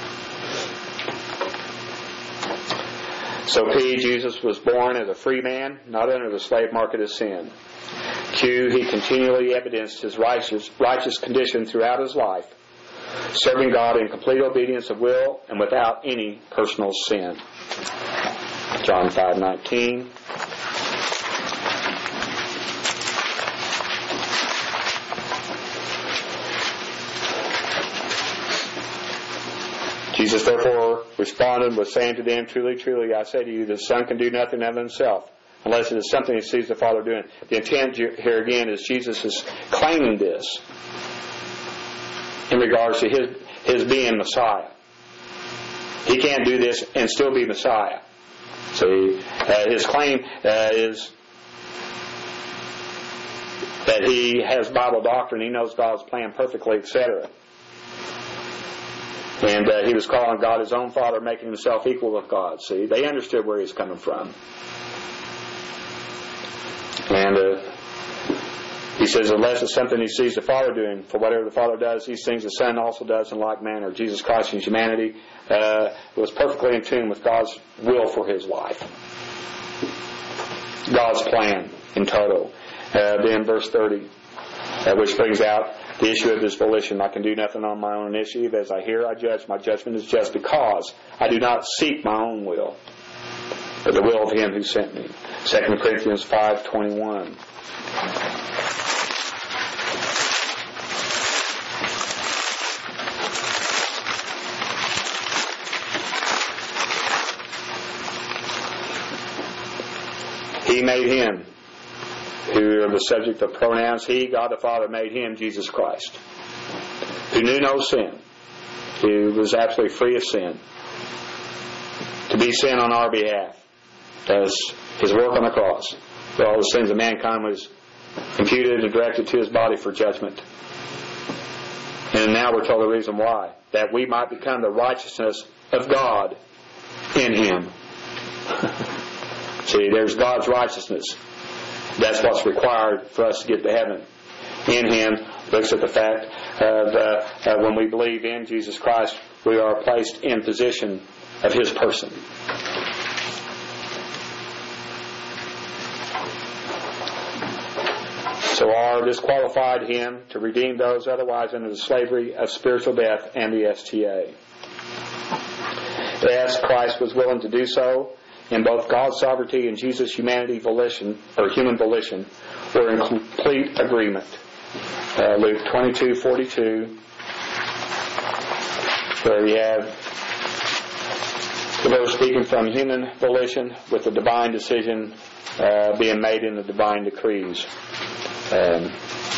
So P, Jesus was born as a free man, not under the slave market of sin. Q, he continually evidenced his righteous, righteous condition throughout his life, serving God in complete obedience of will and without any personal sin. John five nineteen. Jesus therefore responded with saying to them, Truly, truly, I say to you, the Son can do nothing of himself, unless it is something he sees the Father doing. The intent here again is Jesus is claiming this in regards to his, his being Messiah. He can't do this and still be Messiah. See, uh, his claim uh, is that he has Bible doctrine, he knows God's plan perfectly, et cetera. And uh, he was calling God his own Father, making himself equal with God. See, they understood where he's coming from. And uh, he says, unless it's something he sees the Father doing, for whatever the Father does, these things the Son also does in like manner. Jesus Christ in his humanity uh, was perfectly in tune with God's will for his life. God's plan in total. Uh, then verse thirty, uh, which brings out the issue of his volition. I can do nothing on my own initiative. As I hear, I judge. My judgment is just, because I do not seek my own will, but the will of him who sent me. Second Corinthians five twenty-one. He made him, who are the subject of pronouns, he, God the Father, made him, Jesus Christ, who knew no sin, who was absolutely free of sin, to be sin on our behalf, as his work on the cross, for all the sins of mankind was imputed and directed to his body for judgment. And now we're told the reason why, that we might become the righteousness of God in him. See, there's God's righteousness. That's what's required for us to get to heaven. In him, looks at the fact of uh, uh, when we believe in Jesus Christ, we are placed in position of his person. So R disqualified him to redeem those otherwise under the slavery of spiritual death and the S T A. S, Christ was willing to do so, and both God's sovereignty and Jesus' humanity volition, or human volition, were in complete agreement. Uh, Luke twenty-two forty-two, where we have the Lord speaking from human volition with the divine decision uh, being made in the divine decrees. Um,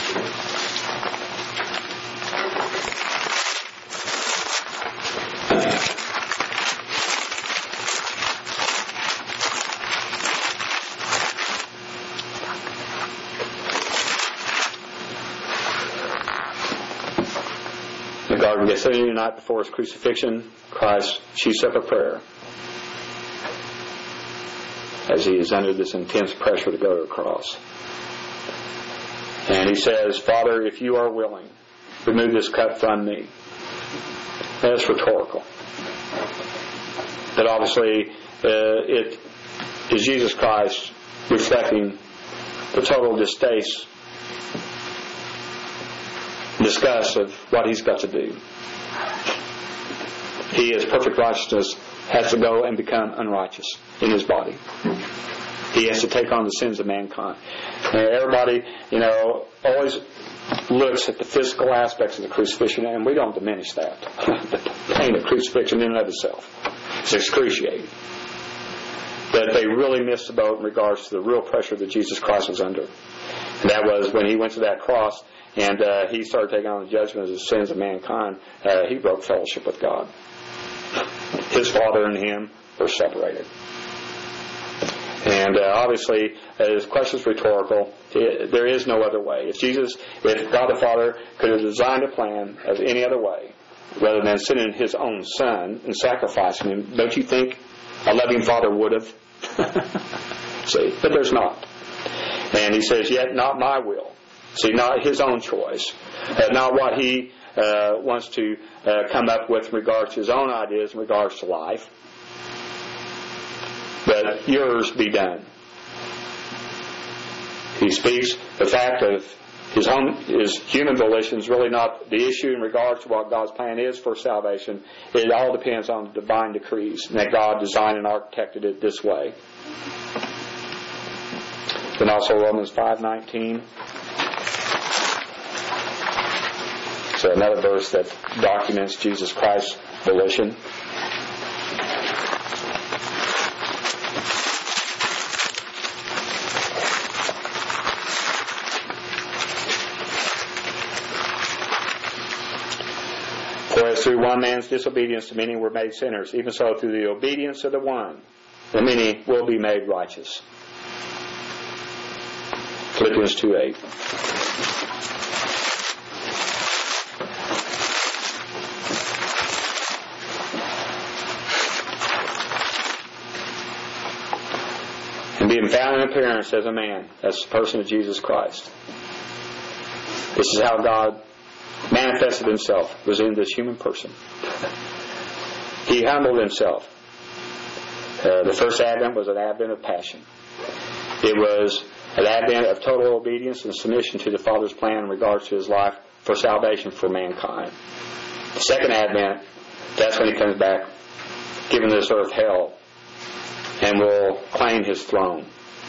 the Garden of Gethsemane, the night before his crucifixion, Christ sheets up a prayer as he is under this intense pressure to go to the cross. And he says, Father, if you are willing, remove this cup from me. That's rhetorical. But obviously, uh, it is Jesus Christ reflecting the total distaste, disgust of what he's got to do. He, as perfect righteousness, has to go and become unrighteous in his body. He has to take on the sins of mankind. And everybody, you know, always looks at the physical aspects of the crucifixion, and we don't diminish that. The pain of crucifixion in and of itself is excruciating. that they really missed the boat in regards to the real pressure that Jesus Christ was under. And that was when He went to that cross and uh, He started taking on the judgment of the sins of mankind. Uh, he broke fellowship with God. His Father and Him were separated. And uh, obviously, uh, this question is rhetorical. It, there is no other way. If Jesus, if God the Father could have designed a plan of any other way, rather than sending His own Son and sacrificing Him, don't you think a loving Father would have? See, but there's not. And He says, yet not my will. See, not His own choice. Uh, not what He uh, wants to uh, come up with in regards to His own ideas in regards to life. But yours be done. He speaks the fact of his, home, his human volition is really not the issue in regards to what God's plan is for salvation. It all depends on the divine decrees, and that God designed and architected it this way. Then also Romans five nineteen. So another verse that documents Jesus Christ's volition. For as through one man's disobedience the many were made sinners, even so through the obedience of the one, the many will be made righteous. Philippians two eight. And being found in appearance as a man, as the person of Jesus Christ. This is how God manifested Himself, was in this human person. He humbled Himself. Uh, the first advent was an advent of passion. It was an advent of total obedience and submission to the Father's plan in regards to His life for salvation for mankind. The second advent, that's when He comes back, giving this earth hell, and will claim His throne.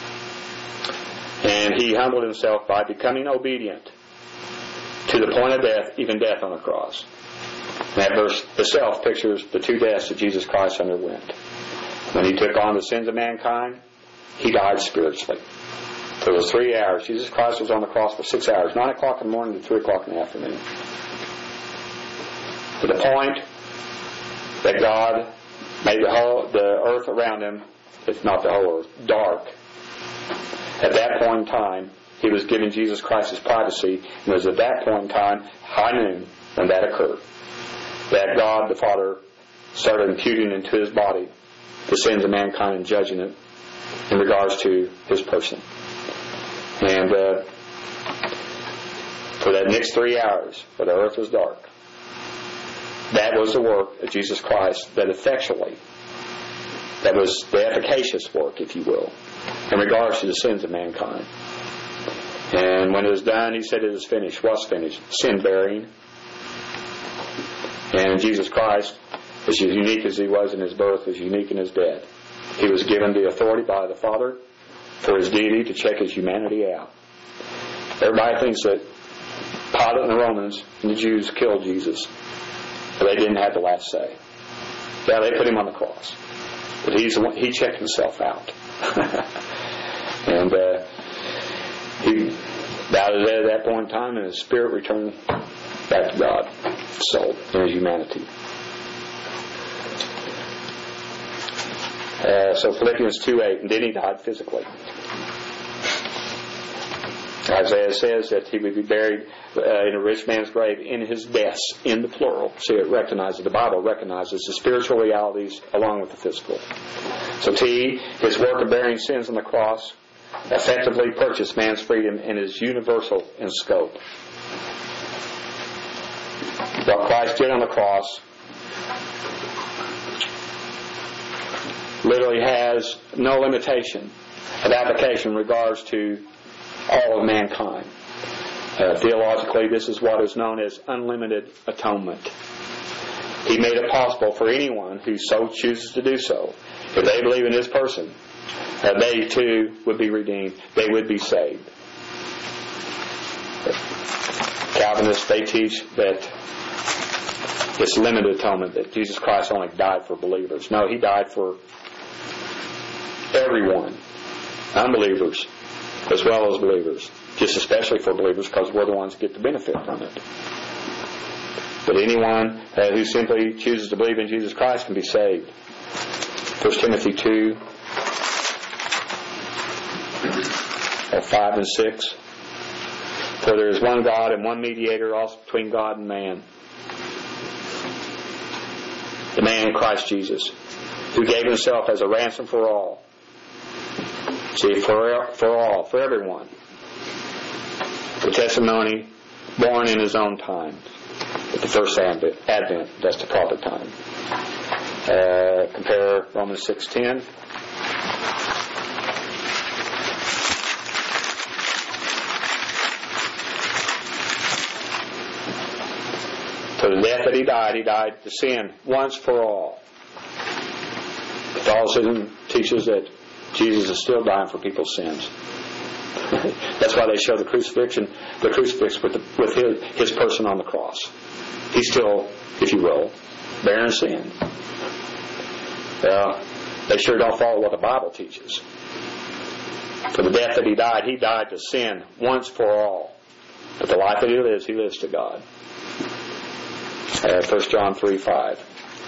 And He humbled Himself by becoming obedient to the point of death, even death on the cross. And that verse itself pictures the two deaths that Jesus Christ underwent. When He took on the sins of mankind, He died spiritually. For those three hours, Jesus Christ was on the cross for six hours, nine o'clock in the morning to three o'clock in the afternoon. To the point that God made the whole the earth around Him, if not the whole earth, dark. At that point in time, He was giving Jesus Christ His privacy, and it was at that point in time, high noon, when that occurred, that God the Father started imputing into His body the sins of mankind and judging it in regards to His person. And uh, for that next three hours, where the earth was dark, that was the work of Jesus Christ that effectually, that was the efficacious work, if you will, in regards to the sins of mankind. And when it was done, He said, it is finished. What's finished? Sin bearing. And Jesus Christ, as unique as He was in His birth, was unique in His death. He was given the authority by the Father for His deity to check His humanity out. Everybody thinks that Pilate and the Romans and the Jews killed Jesus, but they didn't have the last say. Yeah, they put Him on the cross, but he's the one, He checked Himself out. and uh, He bowed His head at that point in time, and His spirit returned back to God, soul, in His humanity. Uh, so Philippians two eight, and then He died physically. Isaiah says that He would be buried uh, in a rich man's grave in his deaths, in the plural. See, it recognizes, the Bible recognizes the spiritual realities along with the physical. So T, His work of bearing sins on the cross, effectively purchased man's freedom and is universal in scope. What Christ did on the cross literally has no limitation of application in regards to all of mankind. Uh, theologically, this is what is known as unlimited atonement. He made it possible for anyone who so chooses to do so, if they believe in His person, uh, they too would be redeemed. They would be saved. Calvinists, they teach that it's limited atonement, that Jesus Christ only died for believers. No, He died for everyone, unbelievers as well as believers, just especially for believers because we're the ones that get the benefit from it. But anyone uh, who simply chooses to believe in Jesus Christ can be saved. First Timothy two, or five and six. For there is one God and one mediator also between God and man, the man Christ Jesus, who gave himself as a ransom for all. See, for, for all, for everyone. The testimony born in his own time. At the first advent, advent that's the proper time. Uh, compare Romans six ten. For the death that he died, he died to sin once for all. Catholicism teaches that Jesus is still dying for people's sins. That's why they show the crucifixion, the crucifix with the, with his, his person on the cross. He's still, if you will, bearing sin. Well, they sure don't follow what the Bible teaches. For the death that he died, he died to sin once for all. But the life that he lives, he lives to God. Uh, First John three five.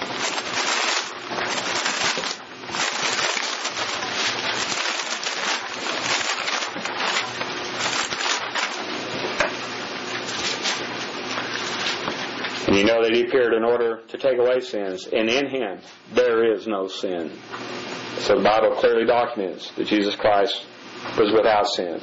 And you know that he appeared in order to take away sins, and in him there is no sin. So the Bible clearly documents that Jesus Christ was without sin.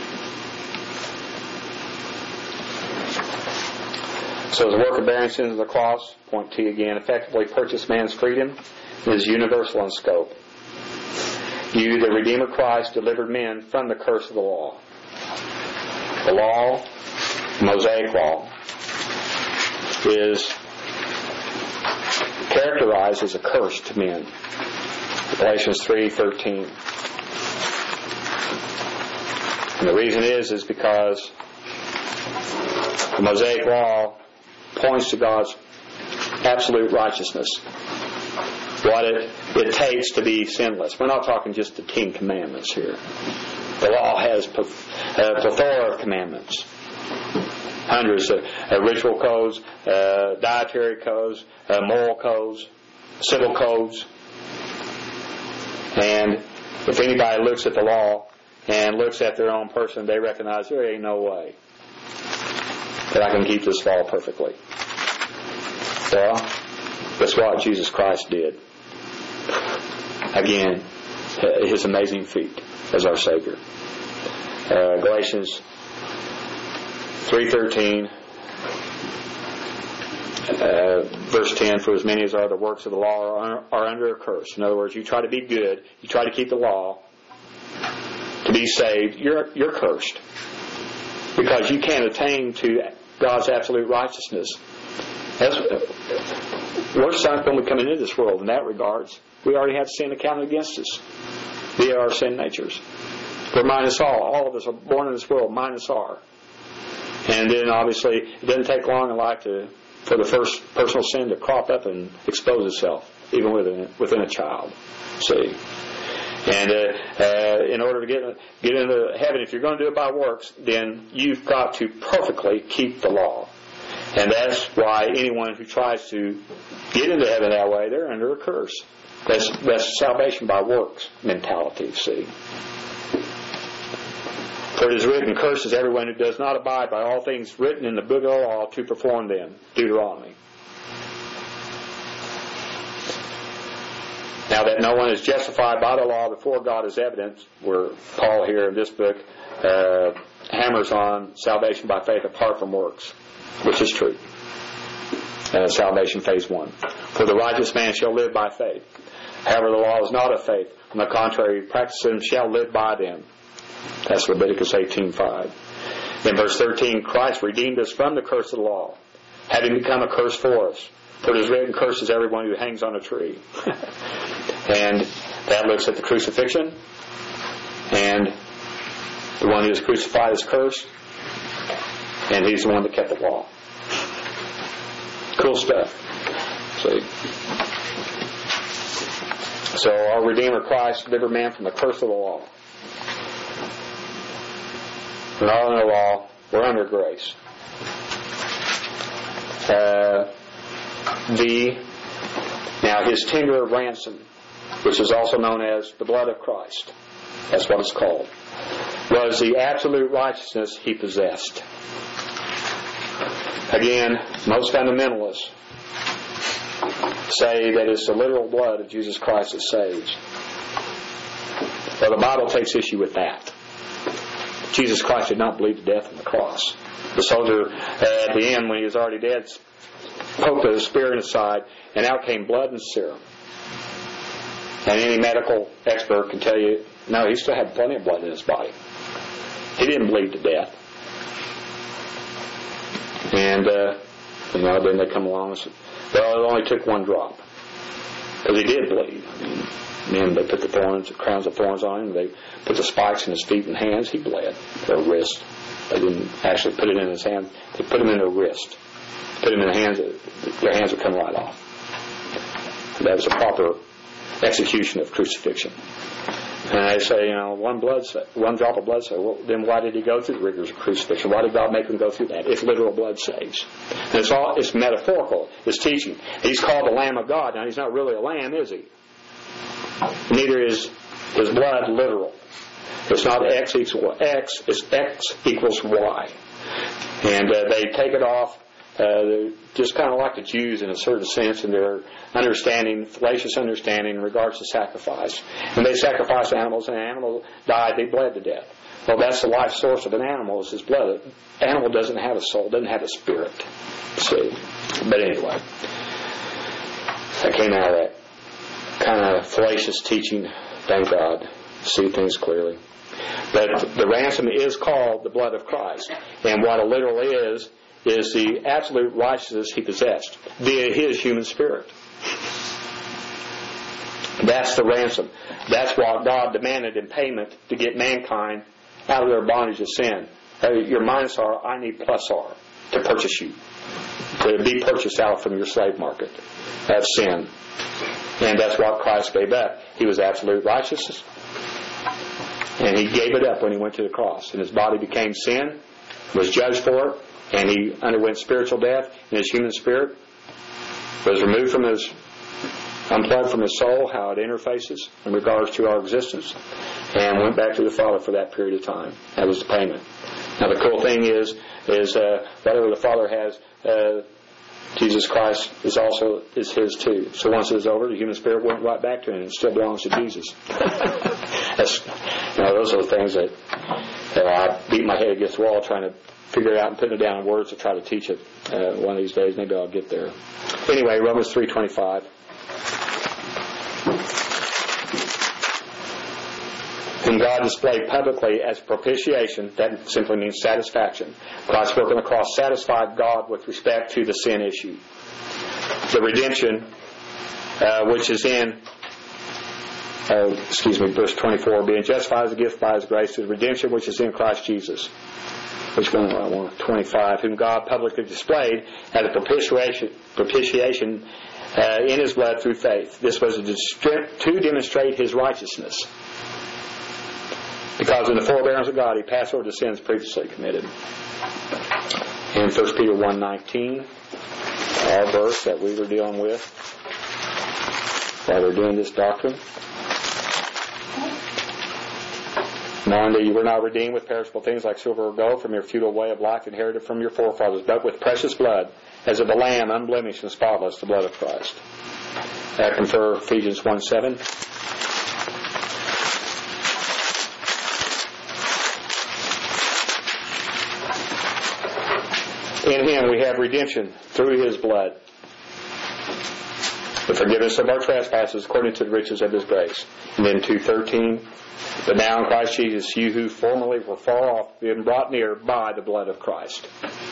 So the work of bearing sins of the cross, point T again, effectively purchased man's freedom and is universal in scope. You, the Redeemer Christ, delivered men from the curse of the law. The law, the Mosaic law, is characterized as a curse to men. Galatians three thirteen. And the reason is, is because the Mosaic law points to God's absolute righteousness. What it, it takes to be sinless. We're not talking just the Ten Commandments here. The law has a plethora of commandments. Hundreds of uh, ritual codes, uh, dietary codes, uh, moral codes, civil codes. And if anybody looks at the law and looks at their own person, they recognize there ain't no way that I can keep this law perfectly. Well, that's what Jesus Christ did. Again, his amazing feat as our Savior. Uh, Galatians three thirteen, uh, verse ten, for as many as are the works of the law are, are under a curse. In other words, you try to be good, you try to keep the law to be saved, you're you're cursed. Because you can't attain to God's absolute righteousness. That's, we're sunk when we come into this world in that regards. We already have sin accounted against us via our sin natures. We're minus all. All of us are born in this world minus R. And then obviously it doesn't take long in life to, for the first personal sin to crop up and expose itself, even within, within a child. See? And uh, uh, in order to get get into heaven, if you're going to do it by works, then you've got to perfectly keep the law. And that's why anyone who tries to get into heaven that way, they're under a curse. That's, that's salvation by works mentality, see? For it is written, cursed is everyone who does not abide by all things written in the book of the law to perform them. Deuteronomy. Now that no one is justified by the law before God is evident, where Paul here in this book uh, hammers on salvation by faith apart from works, which is true. Uh, salvation phase one. For the righteous man shall live by faith. However, the law is not of faith. On the contrary, practice them shall live by them. That's Leviticus eighteen five. In verse thirteen, Christ redeemed us from the curse of the law, having become a curse for us. For it is written, cursed is everyone who hangs on a tree. And that looks at the crucifixion. And the one who is crucified is cursed. And he's the one that kept the law. Cool stuff. See? So our Redeemer Christ delivered man from the curse of the law. We're not under the law, we're under grace. Uh, the Now his tender of ransom, which is also known as the blood of Christ, that's what it's called, was the absolute righteousness he possessed. Again, most fundamentalists say that it's the literal blood of Jesus Christ that saves. Well, the Bible takes issue with that. Jesus Christ did not bleed to death on the cross. The soldier uh, at the end, when he was already dead, poked the spear in his side, and out came blood and serum. And any medical expert can tell you, no, he still had plenty of blood in his body. He didn't bleed to death. And, uh, you know, then they come along and say, well, it only took one drop. Because he did bleed. I mean, then they put the thorns, the crowns of thorns on him. They put the spikes in his feet and hands. He bled. Their wrist. They didn't actually put it in his hand. They put him in their wrist. Put him in the hands. Their hands would come right off. That was a proper execution of crucifixion. And they say, you know, one blood, one drop of blood. So, well, then why did he go through the rigors of crucifixion? Why did God make him go through that? If literal blood saves, and it's all it's metaphorical. It's teaching. He's called the Lamb of God. Now he's not really a lamb, is he? Neither is his blood literal. It's not X equals X. It's X equals Y. And uh, they take it off. Uh, they're just kind of like the Jews in a certain sense in their understanding, fallacious understanding in regards to sacrifice. And they sacrificed animals, and an animal died, they bled to death. Well, that's the life source of an animal, is his blood. An animal doesn't have a soul, doesn't have a spirit. See? But anyway, I came out of that kind of fallacious teaching, thank God, see things clearly. But the ransom is called the blood of Christ. And what it literally is, is the absolute righteousness he possessed via his human spirit. That's the ransom. That's what God demanded in payment to get mankind out of their bondage of sin. Uh, your minus R, I need plus R to purchase you, to be purchased out from your slave market of sin. And that's what Christ gave up. He was absolute righteousness, and he gave it up when he went to the cross. And his body became sin, was judged for it, and he underwent spiritual death, and his human spirit was removed from his, unplugged from his soul, how it interfaces in regards to our existence, and went back to the Father for that period of time. That was the payment. Now the cool thing is, is uh, whatever the Father has, uh, Jesus Christ is also is his too. So once it was over, the human spirit went right back to him, and it still belongs to Jesus. That's, you know, those are the things that, that I beat my head against the wall trying to figure it out and put it down in words to try to teach it. Uh, one of these days, maybe I'll get there. Anyway, Romans three twenty-five. Whom God displayed publicly as propitiation, that simply means satisfaction. Christ's work on the cross satisfied God with respect to the sin issue. The redemption, uh, which is in, uh, excuse me, verse twenty-four, being justified as a gift by his grace, to the redemption which is in Christ Jesus. Which one do I want? twenty-five. Whom God publicly displayed as a propitiation, propitiation uh, in his blood through faith. This was to demonstrate his righteousness. Because in the forbearance of God, he passed over the sins previously committed. In First Peter one nineteen, our verse that we were dealing with while we're doing this doctrine. Knowing that you were not redeemed with perishable things like silver or gold from your futile way of life inherited from your forefathers, but with precious blood, as of a lamb unblemished and spotless, the blood of Christ. I confer Ephesians one seven. In him we have redemption through his blood, the forgiveness of our trespasses according to the riches of his grace. And then two thirteen, but now in Christ Jesus, you who formerly were far off have been brought near by the blood of Christ.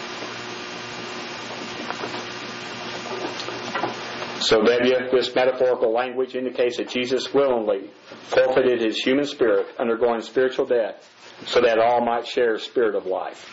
So then this metaphorical language indicates that Jesus willingly forfeited his human spirit, undergoing spiritual death, so that all might share the spirit of life.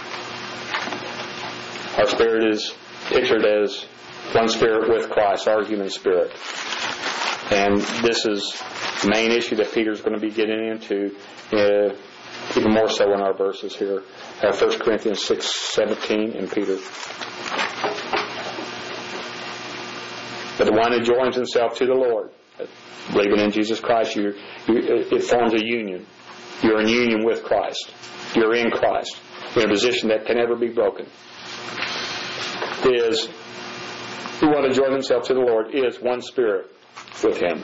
Our spirit is pictured as one spirit with Christ, our human spirit. And this is the main issue that Peter's going to be getting into, uh, even more so in our verses here. Uh, First Corinthians six seventeen and Peter. But the one who joins himself to the Lord, believing in Jesus Christ, you, you, it forms a union. You're in union with Christ. You're in Christ. You're in a position that can never be broken. Is who want to join themselves to the Lord is one spirit with Him.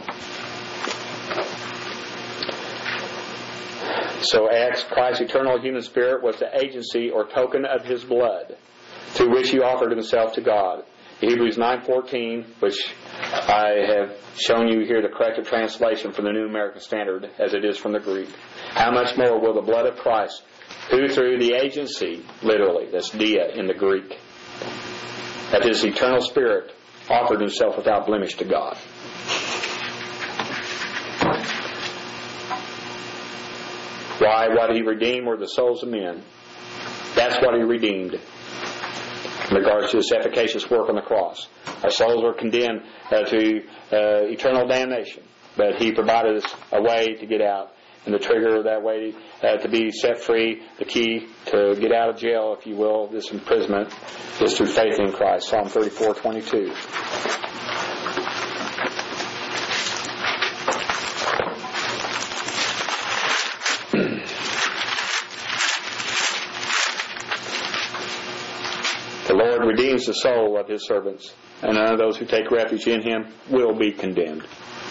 So Acts, Christ's eternal human spirit was the agency or token of His blood, through which He offered Himself to God. Hebrews nine fourteen, which I have shown you here the corrected translation from the New American Standard, as it is from the Greek. How much more will the blood of Christ, who through the agency, literally, that's dia in the Greek, of His eternal Spirit, offered Himself without blemish to God. Why? What He redeemed were the souls of men. That's what He redeemed in regards to His efficacious work on the cross. Our souls were condemned uh, to uh, eternal damnation, but He provided us a way to get out. And the trigger of that way uh, to be set free, the key to get out of jail, if you will, this imprisonment, is through faith in Christ. Psalm thirty-four twenty-two. The Lord redeems the soul of His servants, and none of those who take refuge in Him will be condemned.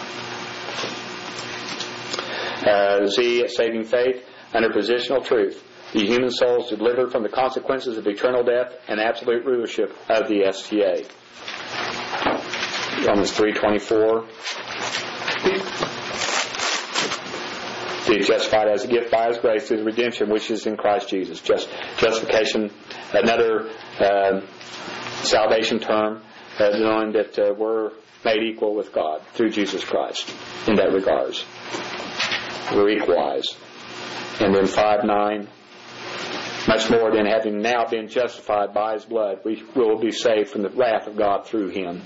Uh, Z, saving faith, under positional truth. The human soul is delivered from the consequences of eternal death and absolute rulership of the S T A. Romans three twenty-four. Be justified as a gift by His grace through the redemption which is in Christ Jesus. Just justification, another uh, salvation term, uh, knowing that uh, we're made equal with God through Jesus Christ in that regards. We're equalized. And then five nine, much more than having now been justified by His blood, we will be saved from the wrath of God through Him.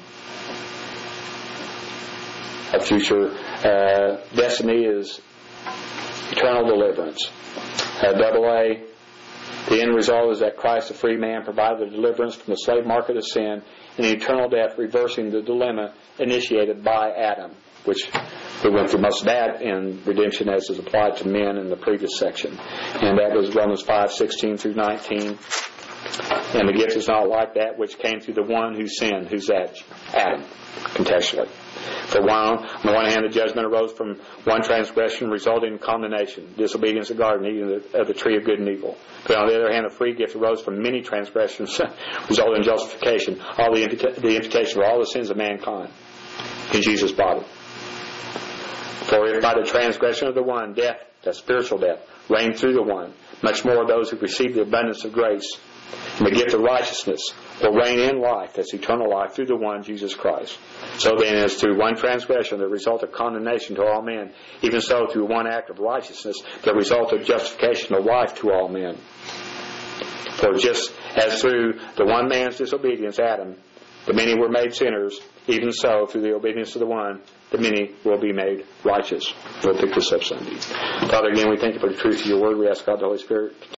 Our future uh, destiny is eternal deliverance. Uh, double A, the end result is that Christ, the free man, provided the deliverance from the slave market of sin and eternal death, reversing the dilemma initiated by Adam, which we went through most of that in redemption as is applied to men in the previous section. And that was Romans five sixteen through nineteen. And the gift is not like that which came through the one who sinned. Who's that? Adam, contextually. For one, on the one hand, the judgment arose from one transgression, resulting in condemnation, disobedience of God, and eating of the tree of good and evil. But on the other hand, the free gift arose from many transgressions, resulting in justification, all the, imputa- the imputation of all the sins of mankind in Jesus' body. For if by the transgression of the one, death, that spiritual death, reigned through the one, much more those who receive the abundance of grace and the gift of righteousness will reign in life, that's eternal life, through the one, Jesus Christ. So then, as through one transgression there resulted condemnation to all men, even so through one act of righteousness there resulted justification of life to all men. For just as through the one man's disobedience, Adam, the many were made sinners, even so through the obedience of the one, the many will be made righteous. We'll pick this up Sunday. Father, again, we thank You for the truth of Your word. We ask God, the Holy Spirit,